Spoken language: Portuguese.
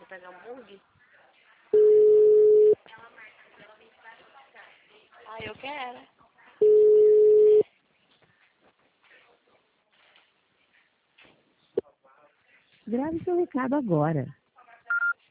Vou pegar um mug. Ah, eu quero. Grave seu recado agora.